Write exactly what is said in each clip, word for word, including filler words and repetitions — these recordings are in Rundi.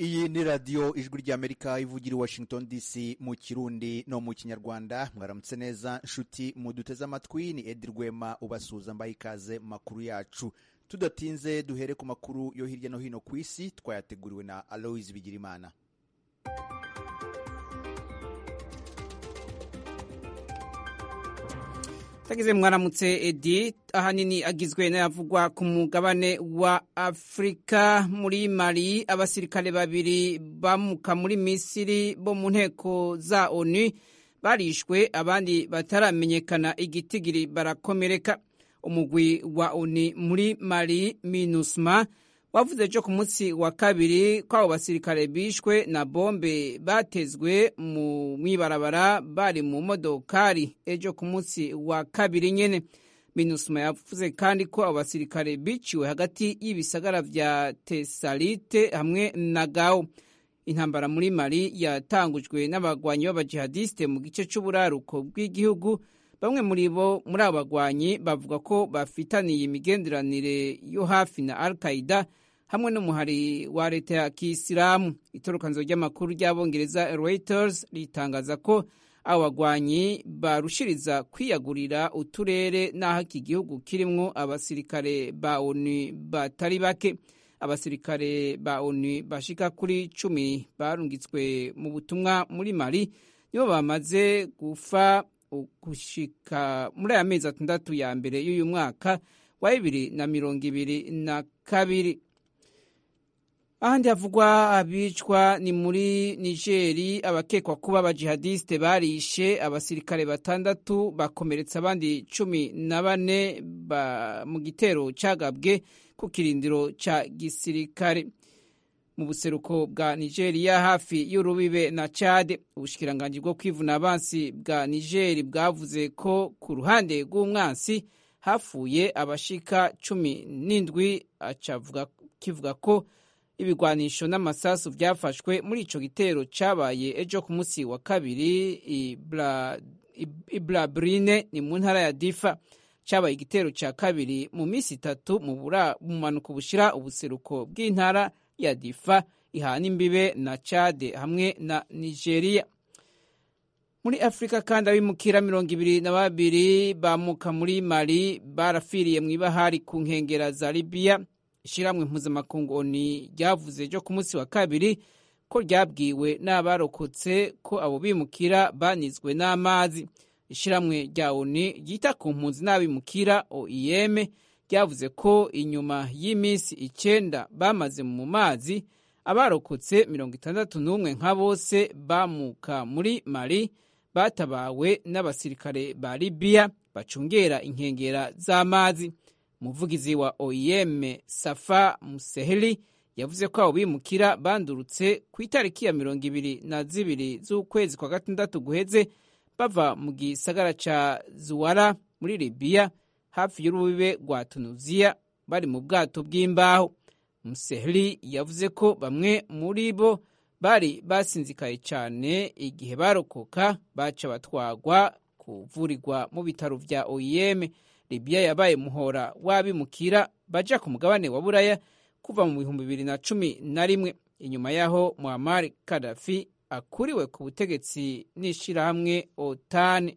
Iyi ni radio ijwi ry'Amerika ivugira i Washington D C mu Kirundi no mu Kinyarwanda. Mwaramutse neza nshuti muduteze amatwi, ni Edi Rwema ubasuza mbaye ikaze makuru yacu. Tudatinze duhere ku makuru yo hirya no hino ku isi twayateguriwe na Aloys Bigirimana. Tagize mwaramutse Edi, ahanini agizwe n'ayavugwa ku mugabane wa Afrika. Muri Mali abasirikare babiri bamuka muri Misiri bo mu nteko za ONU barishwe, abandi bataramenyekana igitigiri barakomereka. Umugwi wa ONU muri Mali MINUSMA wavuze ejo ku munsi wa kabiri ko abo basirikare bishwe na bombe batezwe mu mwibarabara bari mu modokari ejo ku munsi wa kabiri nyene. MINUSMA yavuze kandi ko abo basirikare biciwe hagati y'ibisagara vya Tesalite hamwe na Gao. Intambara muri Mali yatangujwe n'abagwanyi b'abajihadiste mu gice c'uburaruko bw'igihugu. Bamwe muri bo muri abo bagwanyi bavuga ko bafitaniye imigenderanire yo hafi na Al-Qaeda hamwe n'umuhari wa leta ya Kisilamu. Itorokanzo ry'amakuru ry'abongereza Reuters ritangaza ko abo bagwanyi barushiriza kwiyagurira uturere n'aho iki gihugu kirimwo abasirikare ba ONU batari bake. Abasirikare ba ONU bashika kuri cumi barungitswe mu butumwa muri Mali nibo bamaze gufa gushika muri aya mezi atandatu ya mbere y'uyu mwaka wa bibiri na mirongo ibiri na kabiri. Ahandi havugwa abicwa ni muri Nigeri. Abakekwa kuba abajihadiste barishe abasirikare batandatu bakomeretsa abandi cumi na bane mu gitero cagabwe ku kirindiro ca gisirikare mu buseruko bwa Nigeria hafi y'urubibe na Chad. Ubushikiranganji bwo kwivuna abansi bwa Niger bwavuze ko ku ruhande rw'umwansi hafuye abashika cumi n'indwi, acavuga kivuga ko ibigwanisho n'amasasu vyafashwe muri ico gitero cabaye ejo ku munsi wa kabiri Ibla Iblabrine ni mu ntara ya Difa. Cabaye igitero ca kabiri mu misi itatu mu bumanuko bushira ubuseruko bw'intara ya Difa ihana imbibe na Chad hamwe na Nigeria. Muri Afrika kandi abimukira mirongo ibiri na babiri bamuka muri Mali barafiriye mw'ibahari ku nkengera za Libya. Ishiramwe mpuzamakungu ONU ryavuze ejo ku munsi wa kabiri ko ryabwiwe n'abarokotse ko abo bimukira banizwe n'amazi. Ishiramwe rya ONU ryita ku mpunzi n'abimukira O I M ryavuze ko inyuma y'imisi icenda bamaze mu mazi abarokotse mirongo itandatu n'umwe nka bose bamuka muri Mali batabawe n'abasirikare ba Libya bacungera inkengera z'amazi. Umuvugizi wa O I M Safa Museheli yavuze ko abo bimukira bandurutse ku itariki ya mirongo ibiri na zibiri z'ukwezi kwa gatandatu guheze bava mu gisagara ca Zuwara muri Libya hafi y'urubibe rwa Tunisia bari mu bwato bw'imbaho. Museheli yavuze ko bamwe muri bo bari basinzikaye cyane igihe barokoka baca batwagwa kuvurirwa mu bitaro vya O I M. Libya yabaye muhora wabimukira baja ku mugabane wa Buraya kuva mu bihumbi bibiri na cumi na rimwe inyuma yaho Muammar Gaddafi akuriwe ku butegetsi n'ishirahamwe OTAN.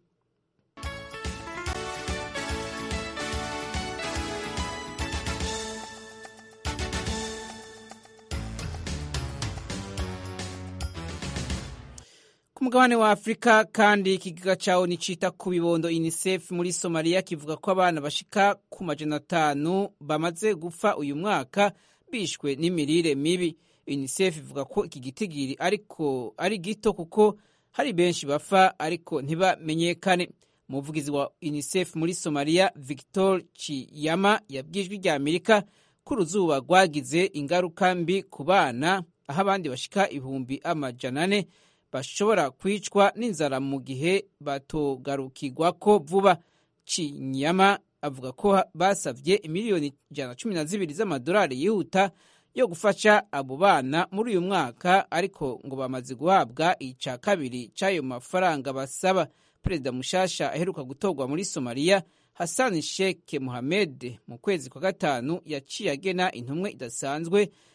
Ku mugabane wa Afrika kandi ikigiga cawo nicita ku bibondo UNICEF muri Somalia kivuga ko abana bashika ku majana atanu bamaze gupfa uyu mwaka bishwe n'imirire mibi. UNICEF ivuga ko iki gitigiri ariko ari gito kuko hari benshi bafa ariko ntibamenyekane. Umuvugizi wa UNICEF muri Somalia Victor Chiyama yabwijwe rya Amerika ko uruzuba rwagize ingaruka mbi ku bana, aho abandi bashika ibihumbi amajana ane bashobora kwicwa n'inzara mu gihe batogarukirwa ko vuba. Chiyama avuga ko basavye imiliyoni ijana na cumi na zibiri z'amadolari yihuta yo gufasha abo bana muri uyu mwaka, ariko ngo bamaze guhabwa ica kabiri c'ayo mafaranga basaba. Perezida mushasha aheruka gutorwa muri Somalia Hassan Sheikh Mohamed mu kwezi kwa gatanu yaciye agena intumwe idasanzwe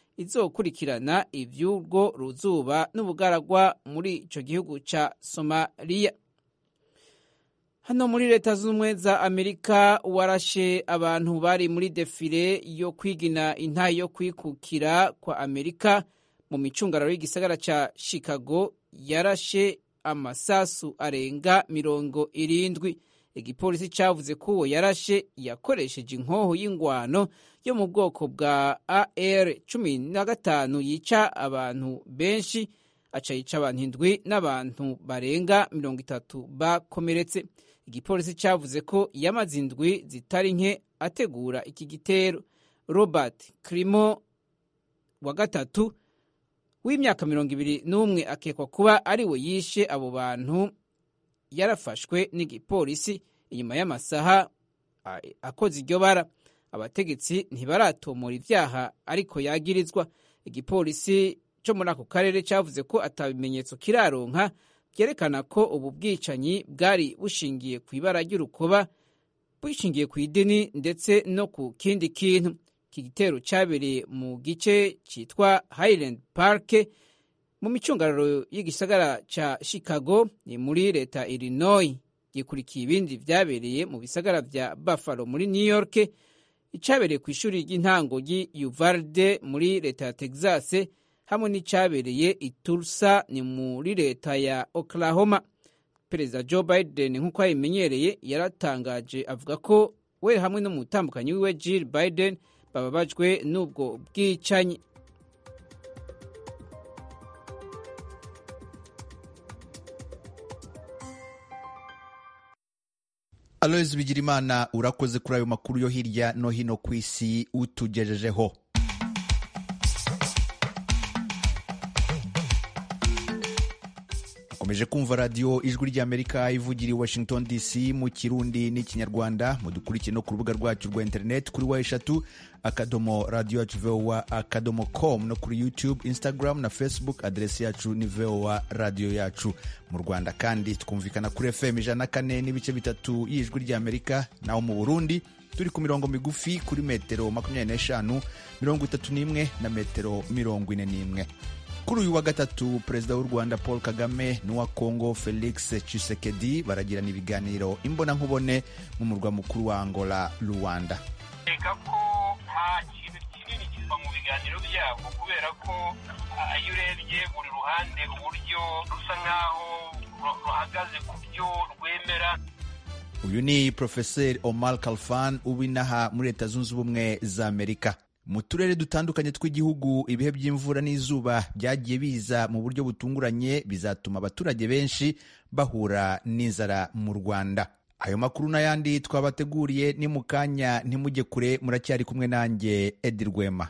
izokurikirana ivy'urwo ruzuba n'ubugaragwa muri ico gihugu ca Somalia. Hano muri leta z'ubumwe za Amerika warashe abantu bari muri defile yo kwigina intayi yo kwikukira kwa Amerika mu micungararo y'igisagara ca Chicago, yarashe amasasu arenga mirongo irindwi. Igipolisi cavuze ko uwo yarashe yakoresheje inkoho y'ingwano yo mu bwoko bwa A R cumi na gatanu yica abantu benshi, aca yica abantu indwi n'abantu barenga mirongo itatu bakomeretse. Igipolisi cavuze ko yamaze indwi zitari nke ategura iki gitero. Robert Crimo wa gatatu w'imyaka mirongo ibiri n'umwe akekwa kuba ari we yishe abo bantu, yarafashwe n'igipolisi inyuma y'amasaha akoze iryo bara. Abategetsi ntibaratomora ivyaha ariko yagirizwa. Igipolisi cyo muri ako karere cavuze ko atabimenyetso kiraronka byerekana ko ubu bwicanyi bwari bushingiye ku ibara ry'urukoba, bushingiye ku idini ndetse no ku kindi kintu. Iki gitero cyabereye mu gice cyitwa Highland Park mu micungararo y'igisagara ca Chicago ni muri leta Illinois. Gikurikiye ibindi vyabereye mu bisagara vya Buffalo muri New York, icabereye ku ishuri ry'intango ry'i Uvalde muri leta ya Texas, hamwe n'icabereye i Tulsa ni muri leta ya Oklahoma. Perezida Joe Biden nk'uko yabimenyereye yaratangaje avuga ko we hamwe n'umutambukanyi wiwe Jill Biden bababajwe n'ubwo bwicanyi. Aloys Bigirimana, urakoze kuri ayo makuru yo hirya no hino ku isi utugejejeho. Mukomeje kumva radio Ijwi ry'Amerika ivugira i Washington D C mu Kirundi n'ikinyarwanda. Mudukurikire no ku rubuga rwacu rwa internet kuri wa eshatu akadomo radio yacu voa akadomo com, no kuri YouTube, Instagram na Facebook adresi yacu ni voa radio yacu. Mu Rwanda kandi twumvikana kuri F M ijana na kane n'ibice bitatu y'Ijwi ry'Amerika, naho mu Burundi turi ku mirongo migufi kuri metero makumyabiri n'eshanu, mirongo itatu n'imwe na metero mirongo ine n'imwe. Kuri uyu wa gatatu Perezida w'u Rwanda Paul Kagame n'uwa Congo Felix Tshisekedi baragirana ibiganiro imbona nkubone mu murwa mukuru wa Angola, Luanda. Reka ko nta kintu kinini kiva mu biganiro byabo, kubera ko iyo urebye buri ruhande uburyo rusa nkaho ruhagaze ku byo rwemera. Uyu ni Professor Omar Khalfan ubinaha muri Leta Zunze Ubumwe za Amerika. Mu turere dutandukanye tw'igihugu ibihe by'imvura n'izuba byagiye biza mu buryo butunguranye, bizatuma abaturage benshi bahura n'inzara mu Rwanda. Ayo makuru n'ayandi twabateguriye ni mu kanya, ntimujye kure, muracyari kumwe nanjye Edi Rwema.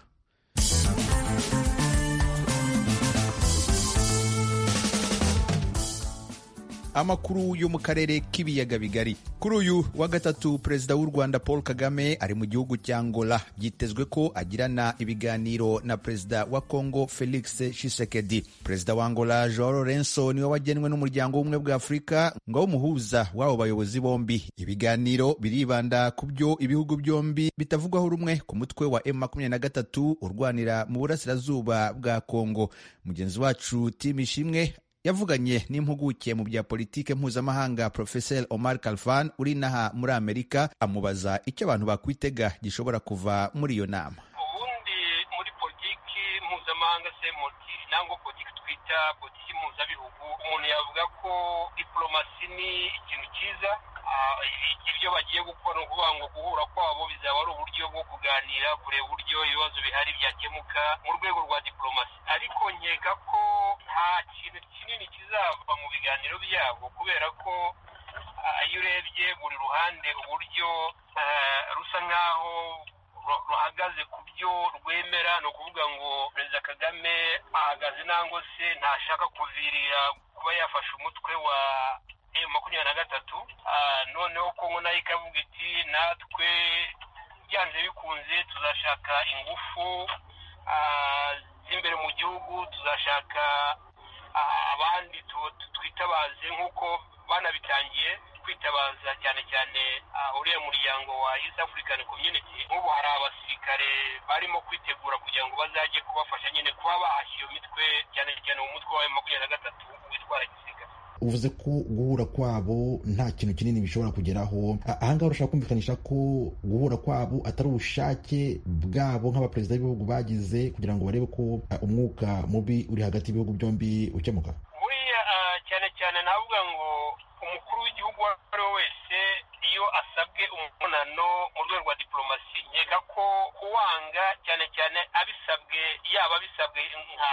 Amakuru yo mu karere k'ibiyaga bigari. Kuri uyu wa gatatu Perezida w'u Rwanda Paul Kagame ari mu gihugu cya Angola. Byitezwe ko agirana ibiganiro na Perezida wa Congo Felix Tshisekedi. Perezida wa Angola Joao Lourenço niwe wagenwe n'umuryango w'ubumwe bwa Afurika ngo umuhuza w'abo bayobozi bombi. Ibiganiro biribanda ku byo ibihugu byombi bitavugwaho rumwe ku mutwe wa M makumyabiri na gatatu urwanira mu burasirazuba bwa Congo. Mugenzi wacu Tim Ishimwe yavuganye n'impuguke mu bya politike mpuzamahanga Professor Omar Khalfan uri naha muri Amerika, amubaza icyo abantu bakwitega gishobora kuva muri iyo nama. Ubundi muri politiki mpuzamahanga se muti nango politiki twita politiki mpuzabihugu, umuntu yavuga ko diplomasi ni ikintu cyiza. Ibyo bagiye gukora ukuvuga ngo guhura kwabo bizaba ari uburyo bwo kuganira, kureba uburyo ibibazo bihari byakemuka mu rwego rwa diplomasi. Ariko nkeka ko nta kintu kinini kizava mu biganiro byabo, kubera ko iyo urebye buri ruhande uburyo rusa nkaho ruhagaze ku byo rwemera, ni ukuvuga ngo Perezida Kagame ahagaze nango se ntashaka kuvirira kuba yafashe umutwe wa M makumyabiri na gatatu. Noneho Kongo nayo ikavuga iti natwe byanze bikunze tuzashaka ingufu z'imbere mu gihugu, tuzashaka abandi twitabaze nk'uko twanabitangiye kwitabaza cyane cyane uriya muryango wa East African Community. Ubu hari abasirikare barimo kwitegura kugira ngo bazajye kubafasha nyine kuba bahashya iyo mitwe, cyane cyane mu mutwe wa makumyabiri na gatatu witwara gisirikare. uvuze ko guhura kwabo nta kintu kinini bishobora kugeraho. Ahangaha urashaka kumvikanisha ko guhura kwabo atari ubushake bwabo nk'abaperezida b'ibihugu bagize kugira ngo barebe ko umwuka mubi uri hagati y'ibihugu byombi ukemuka? Buriya cyane cyane navuga ngo umukuru w'igihugu uwo ari we wese iyo asabwe umubonano mu rwego rwa diplomasi, nkeka ko kuwanga cyane cyane abisabwe, yaba abisabwe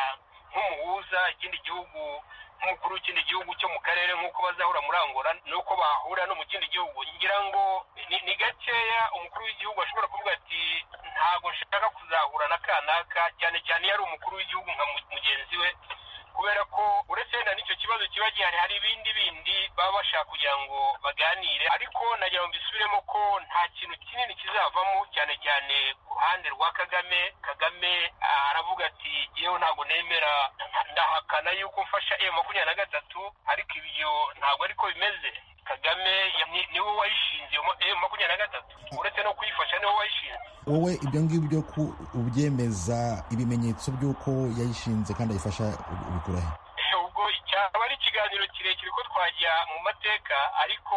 nk'umuhuza ikindi gihugu, nk'umukuru w'ikindi gihugu cyo mu karere nk'uko bazahura muri Angola nuko bahura no mu kindi gihugu, ngira ngo ni gakeya umukuru w'igihugu ashobora kuvuga ati ntabwo nshaka kuzahura na kanaka, cyane cyane iyo ari umukuru w'igihugu nka mugenzi we, kubera ko uretse wenda n'icyo kibazo kiba gihari hari ibindi bindi baba bashaka kugira ngo baganire. Ariko nagira ngo mbisubiremo ko nta kintu kinini kizavamo, cyane cyane ku ruhande rwa Kagame. Kagame aravuga ati yewe ntabwo nemera, ndahakana yuko mfasha M makumyabiri na gatatu, ariko ibyo ntabwo ariko bimeze. Kagame niwe wayishinze M makumyabiri na gatatu, uretse no kuyifasha niwe wayishinze. Wowe ibyo ngibyo ko ubyemeza, ibimenyetso by'uko yayishinze kandi ayifasha ubikurahe? Ubwo cyaba ari ikiganiro kirekire ko twajya mu mateka, ariko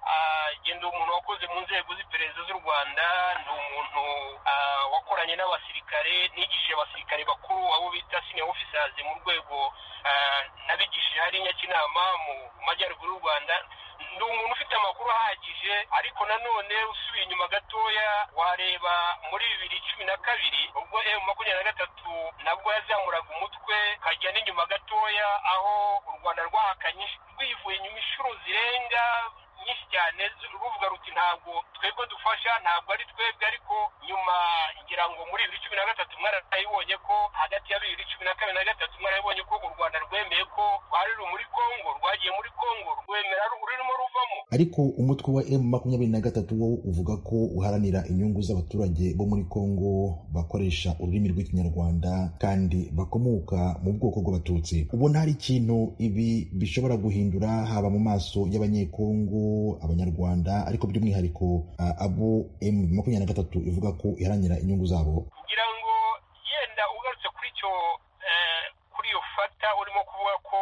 genda umuntu wakoze mu nzego z'iperereza z'u Rwanda, ni umuntu wakoranye n'abasirikare, nigishije abasirikare bakuru abo bita senior officers mu rwego nabigishije hari Nyakinama mu majyaruguru y'u Rwanda. Ni umuntu ufite amakuru ahagije, ariko nanone usubiye inyuma gatoya wareba muri bibiri cumi na kabiri ubwo M makumyabiri na gatatu nabwo yazamuraga umutwe, kajya n'inyuma gatoya aho u Rwanda rwahakanye rwivuye inyuma inshuro zirenga nyinshi cyane, ruvuga ruti ntabwo twebwe dufasha, ntabwo ari twebwe. Ariko nyuma ngira ngo muri bibiri cumi na gatatu mwarayibonye ko hagati ya bibiri cumi na kabiri na gatatu mwarayibonye ko u Rwanda rwemeye ko rwari ruri muri Kongo, rwagiye muri Kongo rwemera rurimo ruvamo. Ariko umutwe wa M makumyabiri na gatatu wo uvuga ko uharanira inyungu z'abaturage bo muri Kongo bakoresha ururimi rw'ikinyarwanda kandi bakomoka mu bwoko bw'abatutsi. Ubona hari ikintu ibi bishobora guhindura haba mu maso y'abanyekongo, abanyarwanda, ariko by'umwihariko abo M makumyabiri na gatatu ivuga ko iharanira inyungu zabo? Ngira ngo yenda ugarutse kuri cyo kuri iyo fata urimo kuvuga ko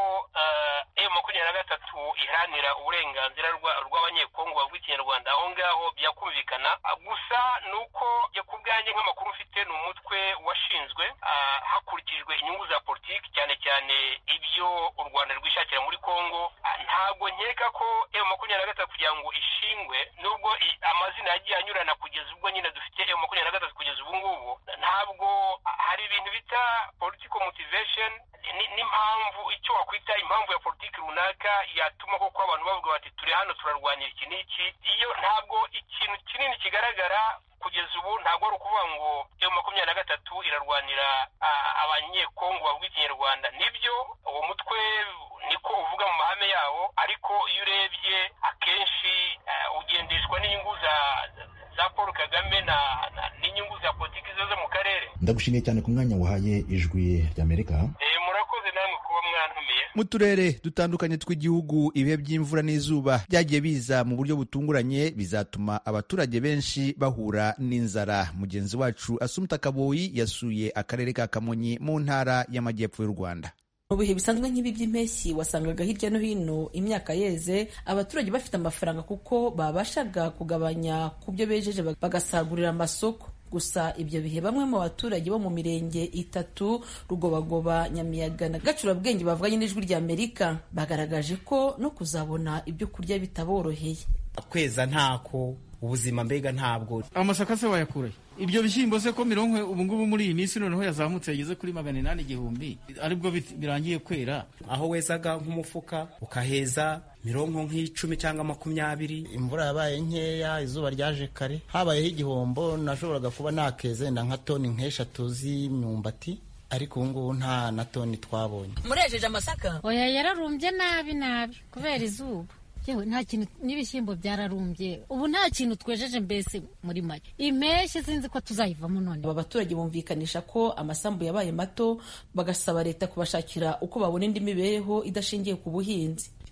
M makumyabiri na gatatu iharanira uburenganzira rw'abanyekongo bavuga ikinyarwanda, aho ngaho byakumvikana. Gusa ni uko ku bwanjye nk'amakuru ufite ni umutwe washinzwe hakurikijwe inyungu za politiki, cyane cyane ibyo u Rwanda rwishakira muri Kongo. Ntabwo nkeka ko M makumyabiri na gatatu kugira ngo ishingwe, nubwo amazina yagiye anyurana kugeza ubwo nyine dufite M makumyabiri na gatatu kugeza ubu ngubu, ntabwo hari ibintu bita political motivation n'impamvu, icyo wakwita impamvu ya politiki runaka yatuma koko abantu bavuga bati turi hano turarwanira iki n'iki. Iyo ntabwo ikintu kinini kigaragara kugeza ubu, ntabwo ari ukuvuga ngo M makumyabiri na gatatu irarwanira abanyekongo bavuga ikinyarwanda. Nibyo uwo mutwe niko uvuga mu mahame yawo, ariko iyo urebye akenshi ugendeshwa n'inyungu za za Paul Kagame na n'inyungu za politiki zo mu karere. Ndagushimiye cyane ku mwanya wahaye Ijwi ry'Amerika. Eh, murakoze namwe kuba mwantumiye. Mu turere dutandukanye tw'igihugu, ibihe by'imvura n'izuba byagiye biza mu buryo butunguranye, bizatuma abaturage benshi bahura n'inzara. Mugenzi wacu Asumta Kaboyi yasuye akarere ka Kamonyi mu ntara y'Amajyepfo y'u Rwanda. Mu bihe bisanzwe nk'ibi by'impeshyi wasangaga hirya no hino imyaka yeze abaturage bafite amafaranga kuko babashaga kugabanya ku byo bejeje bagasagurira amasoko. Gusa ibyo bihe bamwe mu baturage bo mu mirenge itatu Rugobagoba, Nyamiyaga na Gacurabwenge bavuganye n'Ijwi ry'Amerika bagaragaje ko no kuzabona ibyo kurya bitaboroheye. Kweza ntako, ubuzima mbega ntabwo. Amasaka se wayakurahe? Ibyo bishyimbo se ko mironko ubu ngubu muri iyi minsi noneho yazamutse yageze kuri magana inani igihumbi, aribwo birangiye kwera. Aho wezaga nk'umufuka ukaheza mironko nk'icumi cyangwa makumyabiri. Imvura yabaye nkeya, izuba ryaje kare, habayeho igihombo. Nashoboraga kuba nakeze nka toni nk'eshatu z'imyumbati, ariko ubu ngubu nta na toni twabonye. Murejeje amasaka? Oya, yararumbye nabi nabi kubera izuba. Yewe nta kintu, n'ibishyimbo byararumbye, ubu nta kintu twejeje mbese muri make. Impeshyi sinzi ko tuzayivamo none. Aba baturage bumvikanisha ko amasambu yabaye mato, bagasaba leta kubashakira uko babona indi mibereho idashingiye ku buhinzi.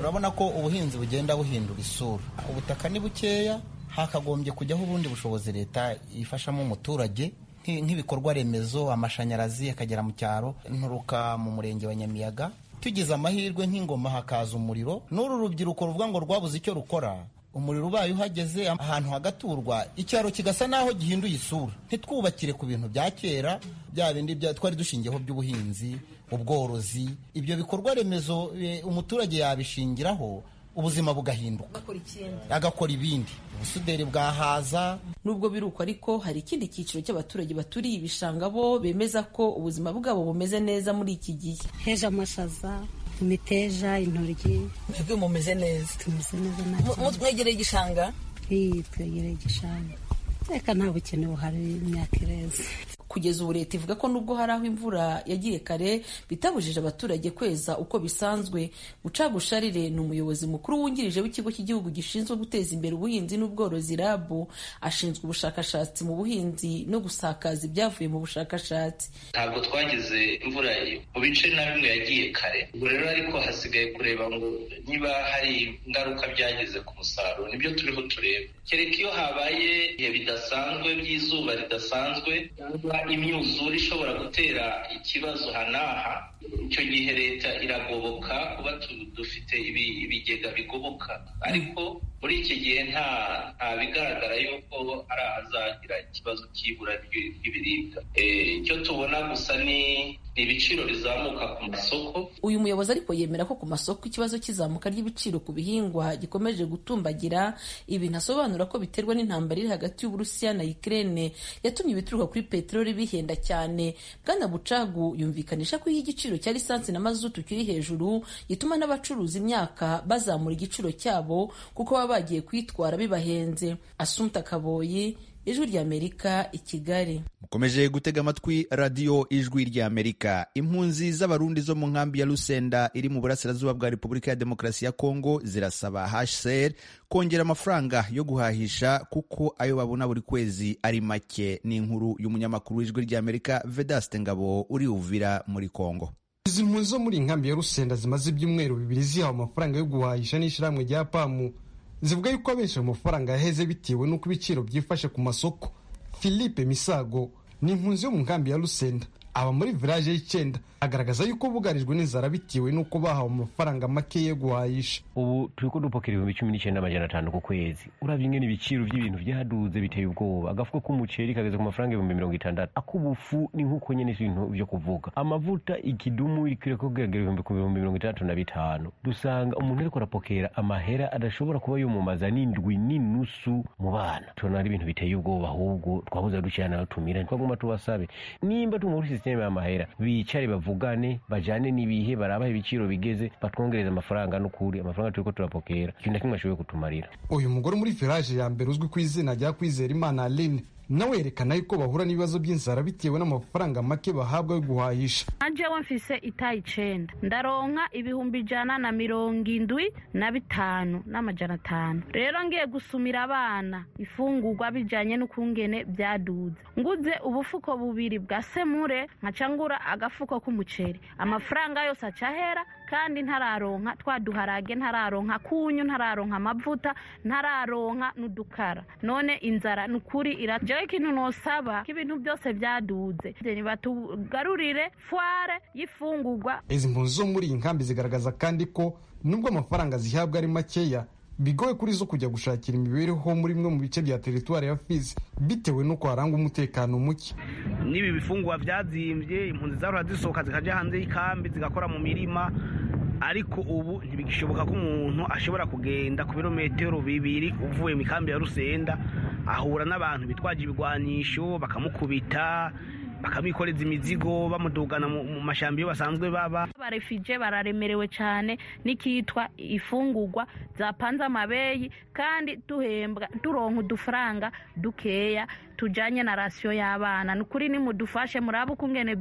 urabona ko ubuhinzi bugenda buhindura isura, ubutaka ni bukeya, hakagombye kujyaho ubundi bushobozi leta ifashamo umuturage nk'ibikorwa remezo, amashanyarazi akagera mu cyaro. Nturuka mu murenge wa Nyamiyaga, tugize amahirwe nk'Ingoma hakaza umuriro, n'uru rubyiruko ruvuga ngo rwabuze icyo rukora, umuriro ubaye uhageze ahantu hagaturwa, icyaro kigasa naho gihinduye isura. Ntitwubakire ku bintu bya kera, bya bindi twari dushingiyeho by'ubuhinzi, ubworozi, ibyo bikorwa remezo umuturage yabishingiraho, ubuzima bugahinduka, agakora ibindi, ubusuderi bwahaza. Nubwo biruko ariko hari ikindi cyiciro cy'abaturage baturiye ibishanga bo bemeza ko ubuzima bwabo bumeze neza muri iki gihe. Heje amashaza, imiteja, intoryi. Mwebwe mumeze neza? Tumeze neza nacyo. Mwegereye igishanga? Iyi twegereye igishanga. Reka nta bukene buhari, imyaka ireze. Kugeza ubu leta ivuga ko nubwo hari aho imvura yagiye kare bitabujije abaturage kweza uko bisanzwe. Bucagu Sharire ni umuyobozi mukuru wungirije w'ikigo cy'igihugu gishinzwe guteza imbere ubuhinzi n'ubworozi R A B, ashinzwe ubushakashatsi mu buhinzi no gusakaza ibyavuye mu bushakashatsi. Ntabwo twagize imvura mu bice na bimwe yagiye kare, ubwo rero ariko hasigaye kureba ngo niba hari ingaruka byagize ku musaruro, nibyo turiho tureba. Kereka iyo habaye ibihe bidasanzwe by'izuba ridasanzwe, imyuzure ishobora gutera ikibazo hanaha, icyo gihe leta iragoboka kuba dufite ibigega bigoboka, ariko muri iki gihe nta nta bigaragara yuko ari ahazagira ikibazo cy'ibura ry'ibiribwa. Icyo tubona gusa ni ibiciro bizamuka ku masoko. Uyu muyobozi ariko yemera ko ku masoko ikibazo cy'izamuka ry'ibiciro ku bihingwa gikomeje gutumbagira. Ibi ntasobanura ko biterwa n'intambara iri hagati y'Uburusiya na Ukraine yatumye ibituruka kuri peteroli bihenda cyane. Bwana Bucagu yumvikanisha ko igiciro cya lisansi na mazutu kiri hejuru gituma n'abacuruza imyaka bazamura igiciro cyabo kuko baba bagiye kwitwara bibahenze. Assumpta Kaboyi, Ijwi ry'Amerika, i Kigali. Mukomeje gutega amatwi radiyo Ijwi ry'Amerika. Impunzi z'abarundi zo mu nkambi ya Lusenda iri mu burasirazuba bwa Repubulika ya Demokarasi ya Kongo zirasaba H C R kongera amafaranga yo guhahisha kuko ayo babona buri kwezi ari make. Ni inkuru y'umunyamakuru w'Ijwi ry'Amerika Vedaste Ngabo uri Uvira muri Kongo. Izi mpunzi zo muri nkambi ya Lusenda zimaze ibyumweru bibiri zihawe amafaranga yo guhahisha n'ishyirahamwe rya Pamu, zivuga yuko abenshi mu mafaranga yaheze bitewe n'uko ibiciro byifashe ku masoko. Philippe Misago ni impunzi yo mu nkambi ya Lusenda, aba muri village y'icyenda, agaragaza yuko bugarijwe n'inzara bitewe n'uko bahawe amafaranga make yo guhahisha. Ubu turiko dupokera ibihumbi cumi n'icyenda amajana atanu ku kwezi. Uravye ingene ibiciro by'ibintu byaduze biteye ubwoba. Agafuko k'umuceri kageze ku mafaranga ibihumbi mirongo itandatu. Akubufu ni nkuko nyene ibintu byo kuvuga. Amavuta ikidumu ikire ko gagera ibihumbi ku bihumbi mirongo itandatu na bitanu. Dusanga umuntu ariko arapokera amahera adashobora kuba yomumaza n'indwi n'inusu mu bana. Tubona ari ibintu biteye ubwoba, ahubwo twabuza ducyana tumira twaguma tubasabe nimba tumuri systeme y'amahera bicare bavugane bajane n'ibihe barabaha ibiciro bigeze batwongereza amafaranga n'ukuri amafaranga turiko turapokera ikintu kimwe ashoboye kutumarira. Uyu mugore muri village ya mbere uzwi ku izina rya Kwizera Imana Aline nawe yerekana yuko bahura n'ibibazo by'inzara bitewe n'amafaranga make bahabwa yo guhahisha. Ajewe mfise itayi icenda ndaronka ibihumbi ijana na mirongo indwi na bitanu n'amajana atanu. Rero ngiye gusumira abana ifungurwa bijanye n'ukungene byaduze, nguze ubufuko bubiri bwa semure nkaca ngura agafuko k'umuceri, amafaranga yose acahera kandi ntararonka twaduharage, ntararonka kunyu, ntararonka amavuta, ntararonka n'udukara. None inzara n'ukuri iraje ikintu nosaba k'ibintu byose byaduze ni batugarurire fware y'ifungurwa. Izi mpunzi zo muri inkambi zigaragaza kandi ko nubwo amafaranga zihabwa ari makeya bigoye kuri zo kujya gushakira imibereho muri mwe mu bice bya teritwari ya Fizi bitewe n'uko haranga umutekano muke. Nibi bifungwa byazimbye, impunzi zarura zisohoka zikaja hanze y'ikambi zigakora mu mirima, ariko ubu ntibigishoboka ko umuntu ashobora kugenda ku birometero bibiri uvuye mu kambi ya Lusenda ahura n'abantu bitwaje ibigwanisho bakamukubita bakamikoreza imizigo bamudugana mu mashambi yo basanzwe baba. Barefije bararemerewe cyane nikitwa ifungurwa zapanze amabeyi kandi duhembwa turonka udufaranga dukeya tujanye na ratio y'abana. Nukuri ni mudufashe murabu kungene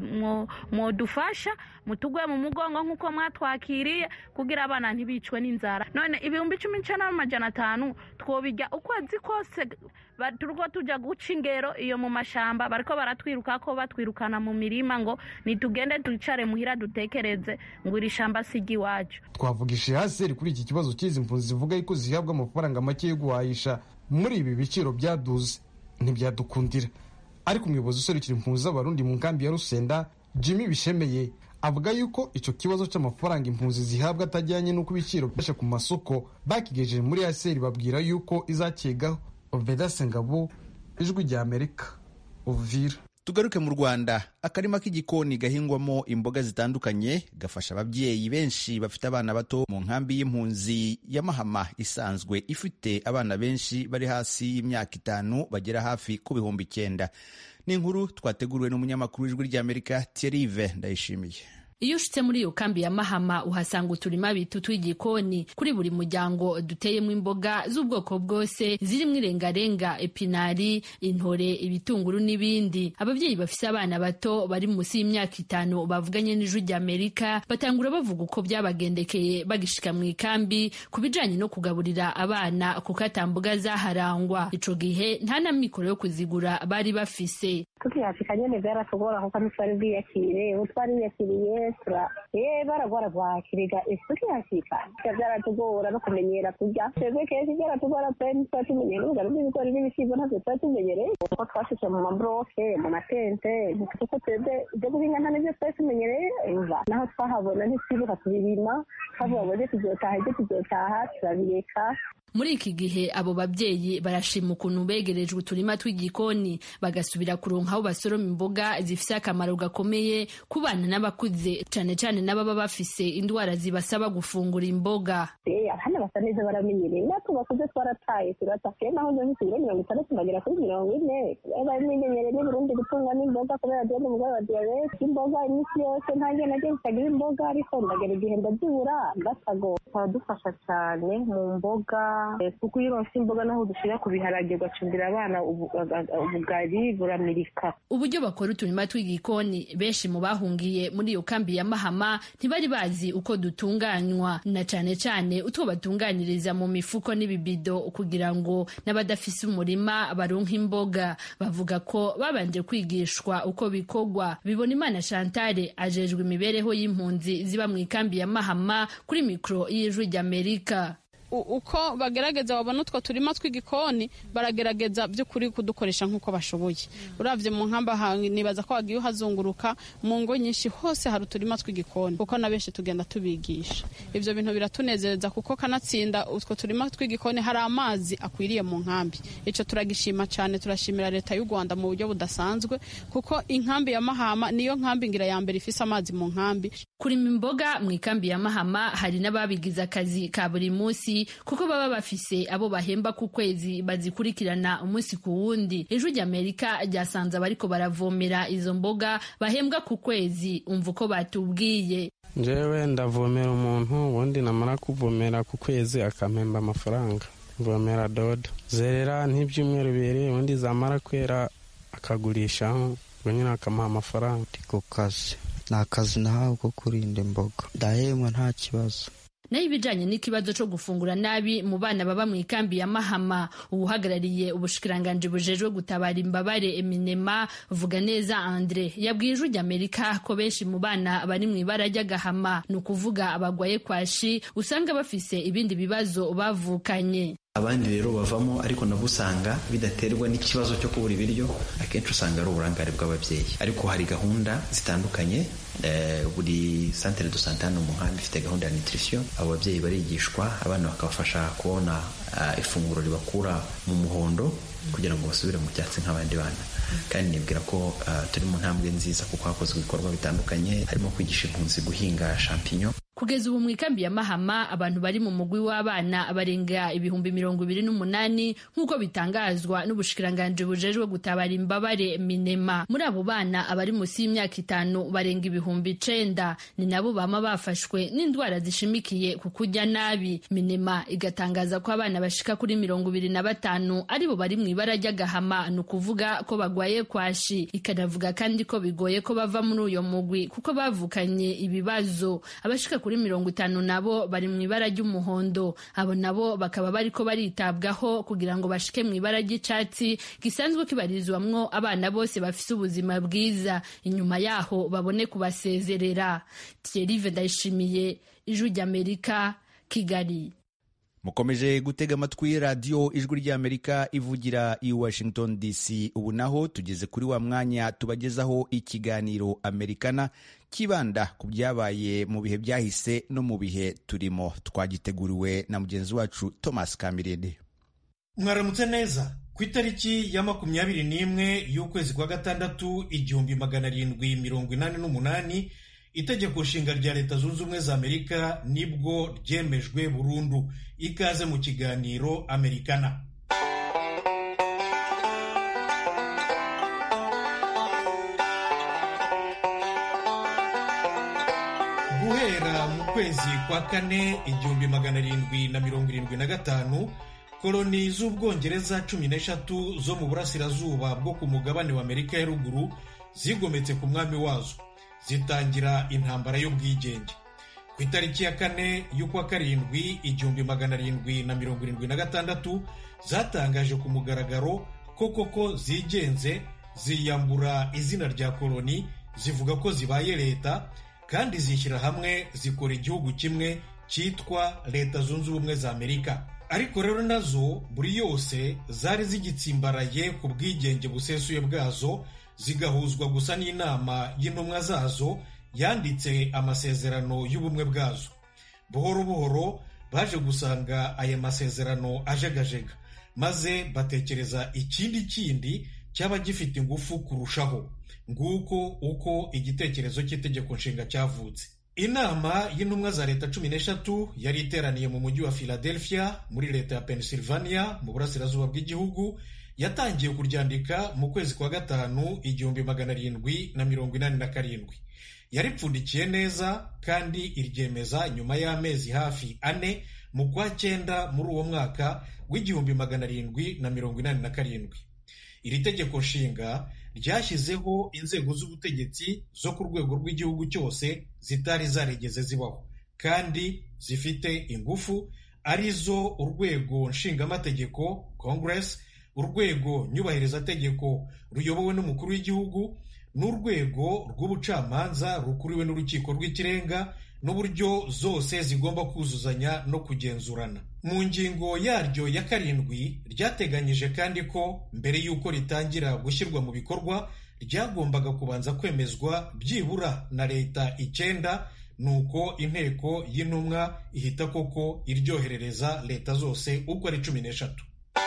mo dufasha mutugwe mu mugongo nkuko mwatwakiriye kugira abana ntibicwe n'inzara. None ibihumbi cumi n'icenda n'amajana atanu twobijya ukwezi kose turiko tuja guca ingero iyo mu mashamba bariko baratwirukako batwirukana mu mirima ngo nitugende twicare muhira dutekereze ngo iri shamba sigi wacu. Twavugishije Haseri kuri iki kibazo cy'izi mpunzi zivuga yuko zihabwa amafaranga make yo guhahisha muri ibi biciro byaduze ntibyadukundira, ariko umuyobozi userukira impunzi z'abarundi mu nkambi ya Rusenda Jimmy Bishemeye avuga yuko icyo kibazo cy'amafaranga impunzi zihabwa atajyanye n'uko ibiciro byashe ku masoko bakigejeje muri Haseri babwira yuko izakigaho. Oveda Sengabo, Ijwi rya Amerika, Uvira. Tugaruke mu Rwanda. Akarima k'igikoni gahingwamo imboga zitandukanye gafasha ababyeyi benshi bafite abana bato mu nkambi y'impunzi ya Mahama isanzwe ifite abana benshi bari hasi y'imyaka itanu bagera hafi ku bihumbi icyenda. Ni inkuru twateguriwe n'umunyamakuru w'Ijwi ry'Amerika Thierry Ndayishimiye. Iyo ushitse muri iyo kambi ya Mahama uhasanga uturima bitu tw'igikoni kuri buri muryango duteyemo imboga z'ubwoko bwose zirimo irengarenga, epinari, intore, ibitunguru n'ibindi. Ababyeyi bafise abana bato bari munsi y'imyaka itanu bavuganye n'Ijwi ry'Amerika batangura bavuga uko byabagendekeye bagishika mu ikambi kubijanye no kugaburira abana kuko atamboga zaharangwa. Ico gihe nta na mikoro yo kuzigura bari bafise. Tukihashika nyene byaratugora kuko ntitwari bwiyakire, utwari biyakiriye tura eh baragwara gwakiriga tukihashika byaratugora no kumenyera kurya. Twebwe kenshi byaratugora pe ntitwatumenyere ubwo n'ibigori n'ibishyimbo ntabwo twatumenyereye kuko twashitse mu mabroke mu matente kuko twebwe ibyo guhinga nta n'ibyo twari tumenyereye. Naho twahabona ntitwibuka kubirima twavuga ngo tuzotaha ibyo tuzotaha turabireka. Muri iki gihe abo babyeyi barashima ukuntu begerejwe uturima tw'igikoni bagasubira kuronka aho basoroma imboga zifise akamaro gakomeye ku bana n'abakuze, cane cane n'ababa bafise indwara zibasaba gufungura imboga. Abana basa neza baramenyereye, natwe bakuze twarataye turataye naho nje mfite mirongo itandatu bagera kuri mirongo ine. Baramenyereye n'u Burundi gutungwa n'imboga kubera diabete umugabo wa diabete. Imboga imisi yose ntange nagiye nsagira imboga ariko ndagera igihe ndabyibura ndasago. Dufasha cyane mu mboga kuko iyo bafite imboga naho dushira ku biharage gacumbira abana ubugari buramirika. Uburyo bakora uturima tw'igikoni benshi mu bahungiye muri iyo kambi ya Mahama ntibari bazi uko dutunganywa, na cane cane utwo batunganiriza mu mifuko n'ibibido kugira ngo n'abadafise umurima baronke imboga. Bavuga ko babanje kwigishwa uko bikogwa. Bibonimana Chantal ajejwe imibereho y'impunzi ziba mu ikambi ya Mahama kuri mikro y'Ijwi ry'Amerika. Uko bagerageza babona utwo turima tw'igikoni baragerageza by'ukuri kudukoresha nk'uko bashoboye. Uravye mu nkamba nibaza ko wagiye uhazunguruka mu ngo nyinshi hose hari uturima tw'igikoni kuko na benshi tugenda tubigisha. Ivyo bintu biratunezereza kuko kanatsinda utwo turima tw'igikoni hari amazi akwiriye mu nkambi. Ico turagishima cyane, turashimira leta y'u Rwanda mu buryo budasanzwe kuko inkambi ya Mahama niyo nkambi ngira ya mbere ifise amazi mu nkambi. Kurima imboga mu ikambi ya Mahama hari n'ababigize akazi ka buri munsi kuko baba bafise abo bahemba ku kwezi bazikurikirana umunsi ku wundi. Ijwi ry'Amerika ryasanze abariko baravomera izo mboga bahembwa ku kwezi. Umva uko batubwiye. Jewe ndavomera umuntu ubundi namara kuvomera ku kwezi akampemba amafaranga. Mvomera dodo zerera n'ibyumweru bibiri ubundi zamara kwera akagurisha ubwo nyine akamuha amafaranga. Ku kazi ni akazi nahawe ko kurinda imboga ndahembwa nta kibazo. Naho ibijanye n'ikibazo cyo gufungura nabi mu bana baba mu ikambi ya Mahama, ubuhagarariye ubushikiranganje bujejwe gutabara imbabare Eminema vuga neza Andre yabwiye Ijwi ry'Amerika ko benshi mu bana bari mu ibara ry'agahama, ni ukuvuga abagwaye kwashi usanga bafise ibindi bibazo bavukanye. Abandi rero bavamo ariko nabo usanga bidaterwa n'ikibazo cyo kubura ibiryo, akenshi usanga ari uburangare bw'ababyeyi. Ariko hari gahunda zitandukanye, eh, buri centre de santé no mu nkambi ifite gahunda ya nutrition. Abo babyeyi barigishwa, abana bakabafasha kubona uh, ifunguro ribakura mu muhondo kugira ngo basubire mu cyatsi nk'abandi bana. Kandi nibwira ko uh, turi mu ntambwe nziza kuko hakozwe ibikorwa bitandukanye, harimo kwigisha impunzi guhinga champignon. Kugeza ubu mu ikambi ya Mahama abantu bari mu mugwi w'abana barenga ibihumbi mirongo ibiri n'umunani nk'uko bitangazwa n'ubushikiranganje bujejwe gutabara imbabare Minema. Muri abo bana abari munsi y'imyaka itanu barenga ibihumbi icenda, ni nabo bama bafashwe n'indwara zishimikiye ku kurya nabi. Minema igatangaza ko abana bashika kuri mirongo ibiri na batanu aribo bari mu ibara ry'agahama, ni ukuvuga ko bagwaye kwashi. Ikanavuga kandi ko bigoye ko bava muri uyo mugwi kuko bavukanye ibibazo. Abashika kuri kuri mirongo itanu nabo bari mu ibara ry'umuhondo. Abo nabo bakaba bariko baritabwaho kugira ngo bashike mu ibara ry'icatsi gisanzwe kibarizwamwo abana bose bafise ubuzima bwiza, inyuma yaho babone kubasezerera. Thierry Ndayishimiye, Ijwi ry'Amerika, Kigali. Mukomeje gutega amatwi radiyo Ijwi ry'Amerika ivugira i Washington D C. Ubu naho tugeze kuri wa mwanya tubagezaho ikiganiro Amerikana kibanda ku byabaye mu bihe byahise no mu bihe turimo. Twagiteguriwe na mugenzi wacu Thomas Kamirede. Mwaramutse neza. Ku itariki ya makumyabiri n'imwe y'ukwezi kwa gatandatu igihumbi magana arindwi mirongo inani n'umunani, itegeko nshinga rya Leta Zunze Ubumwe za Amerika nibwo ryemejwe burundu. Ikaze mu kiganiro Amerikana. Guhera mu kwezi kwa kane igihumbi magana arindwi na mirongo irindwi na gatanu, koloni z'Ubwongereza cumi n'eshatu zo mu burasirazuba bwo ku mugabane wa Amerika ya ruguru zigometse ku mwami wazo, zitangira intambara y'ubwigenge. Ku itariki ya kane y'ukwa karindwi igihumbi magana arindwi na mirongo irindwi na gatandatu, zatangaje ku mugaragaro ko koko zigenze, ziyambura izina rya koloni, zivuga ko zibaye leta kandi zishyira hamwe zikora igihugu kimwe cyitwa Leta Zunze Ubumwe za Amerika. Ariko rero nazo buri yose zari zigitsimbaraye ku bwigenge busesuye bwazo, zigahuzwa gusa n'inama y'intumwa zazo yanditse amasezerano y'ubumwe bwazo. Buhoro buhoro baje gusanga aya masezerano ajegajega, maze batekereza ikindi kindi cyaba gifite ingufu kurushaho. Nguko uko igitekerezo cy'itegeko nshinga cyavutse. Inama y'intumwa za leta cumi n'eshatu yari iteraniye mu mujyi wa Philadelphia muri leta ya Pennsylvania mu burasirazuba bw'igihugu. Yatangiye kuryandika mu kwezi kwa gatanu igihumbi magana arindwi na mirongo inani na karindwi. Yaripfundikiye neza kandi iryemeza nyuma y'amezi hafi ane mu kwa cyenda muri uwo mwaka w'igihumbi magana arindwi na mirongo inani na karindwi. Iri tegeko nshinga ryashyizeho inzego z'ubutegetsi zo ku rwego rw'igihugu cyose zitari zarigeze zibaho kandi zifite ingufu, arizo urwego nshingamategeko Congress, urwego nyubahirizategeko ruyobowe n'umukuru w'igihugu, n'urwego rw'ubucamanza rukuriwe n'urukiko rw'ikirenga, n'uburyo zose zigomba kuzuzanya no kugenzurana. Mu ngingo yaryo ya karindwi ryateganyije kandi ko mbere y'uko ritangira gushyirwa mu bikorwa ryagombaga kubanza kwemezwa byibura na leta icyenda, nuko inteko y'intumwa ihita koko iryoherereza leta zose uko ari cumi n'eshatu.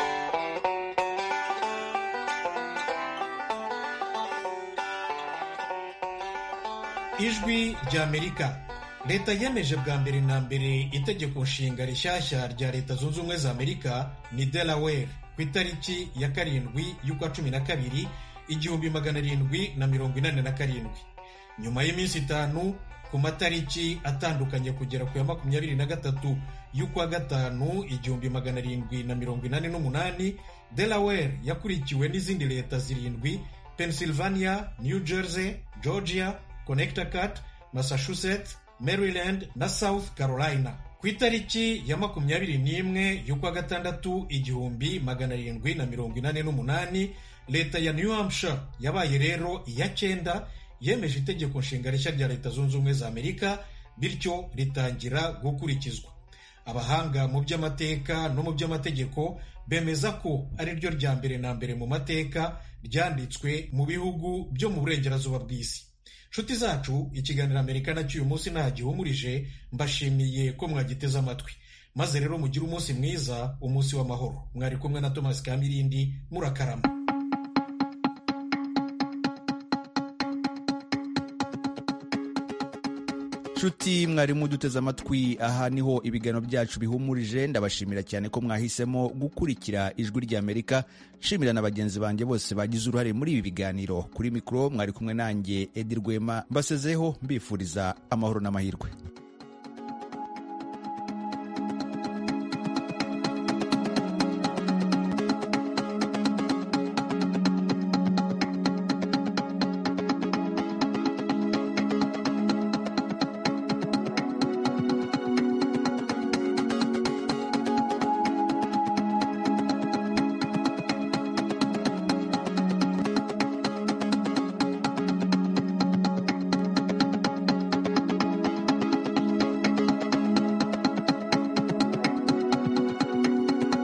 Ijwi ry'Amerika. Leta yemeje bwa mbere na mbere itegeko nshinga rishyashya rya Leta Zunze Ubumwe za Amerika ni Delaware ku itariki ya karindwi y'ukwa cumi na kabiri igihumbi magana arindwi na mirongo inani na karindwi. Nyuma y'iminsi itanu ku matariki atandukanye kugera ku ya makumyabiri na gatatu y'ukwa gatanu igihumbi magana arindwi na mirongo inani n'umunani, Delaware yakurikiwe n'izindi leta zirindwi: Pennsylvania, New Jersey, Georgia, Connecticut, Massachusetts, Maryland na South Carolina. Ku itariki ya makumyabiri n'imwe y'ukwa gatandatu igihumbi magana arindwi na mirongo inani n'umunani, leta ya New Hampshire yabaye rero iya cyenda yemeje itegeko nshinga rishya rya Leta Zunze Ubumwe za Amerika, bityo ritangira gukurikizwa. Abahanga mu by'amateka no mu by'amategeko bemeza ko ari ryo rya mbere na mbere mu mateka ryanditswe mu bihugu byo mu burengerazuba bw'isi. Nshuti zacu, ikiganiro Amerikana cy'uyu munsi nta gihumurije. Mbashimiye ko mwagiteze amatwi, maze rero mugire umunsi mwiza, umunsi w'amahoro. Mwari kumwe na Thomas Kamirindi, murakarama. Nshuti mwari muduteze amatwi, aha niho ibiganiro byacu bihumurije. Ndabashimira cyane ko mwahisemo gukurikira Ijwi ry'Amerika. Nshimira na bagenzi banjye bose bagize uruhare muri ibi biganiro. Kuri mikoro mwari kumwe nanjye Edi Rwema, mbasezeho mbifuriza amahoro n'amahirwe.